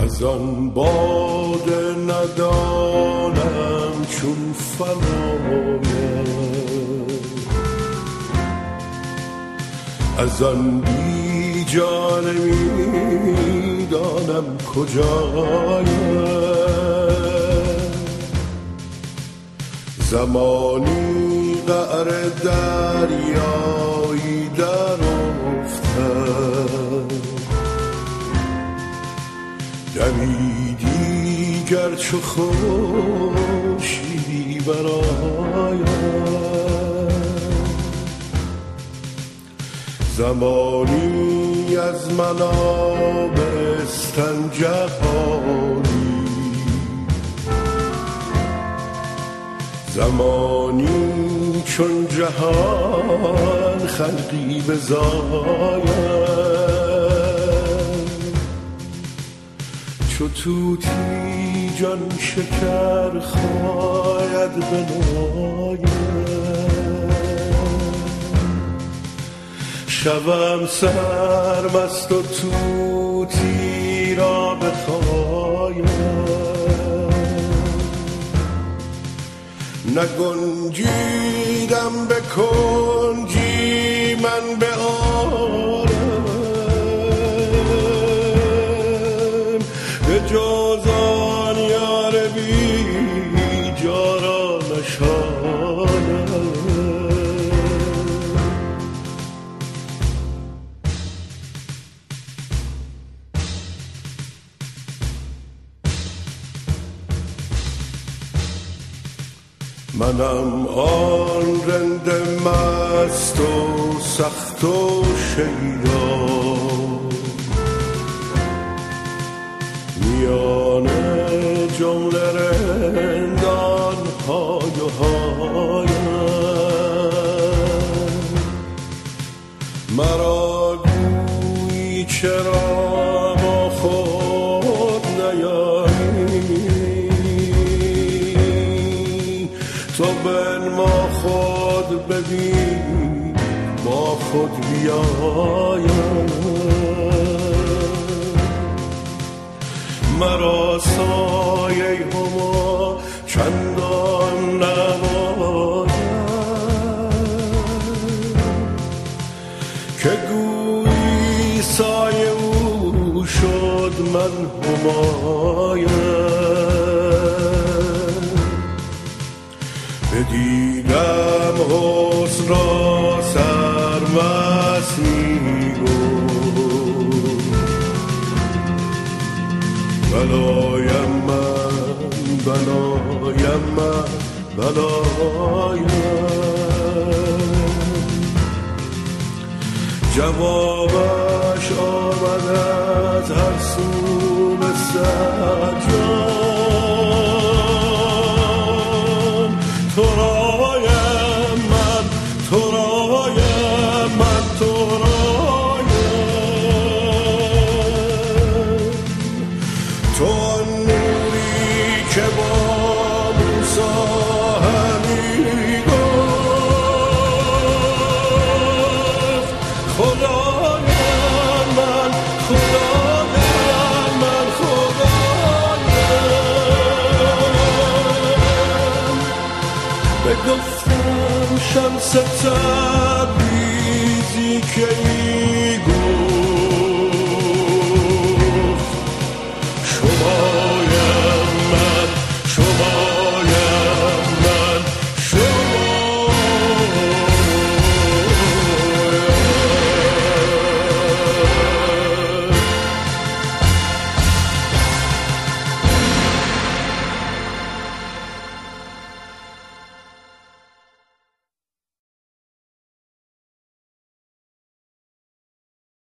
از آن باده ندانم چون فنایم، از آن بی جان می دانم کجایم. زمانی قعر دریایی در افتم، دمی دیگر چو خورشیدی برایم. زمانی از من آبستن جهانی، زمانی چون جهان خلقی بزایم. چو طوطی جان شکر خواید بنایم، شوم سرمست و طوطی را بخوایم. نگنجیدم به کنجی من به عالم، به جز آن یار بی جا را نشایم. منم آن رند مست و سخت و شیدا، میان جمله رندان های و هایم. مرا گویی چرا با خود نیایی، تو بنما خود ببین با خود بیایم. مرا سایه هما چندان نمایم که گویی سایه او شد من همایم. بدیدم حسن را سرمست می‌گفت، بلایم من بلایم من بلایم. جوابش آمد از هر سو به سجان، تو رایم من تو رایم من تو رایم. تو آن نوری که با موسی همی گفت، خدایم من خدایم من خدایم. بگفتم شمس تبریزی که ای گفت شما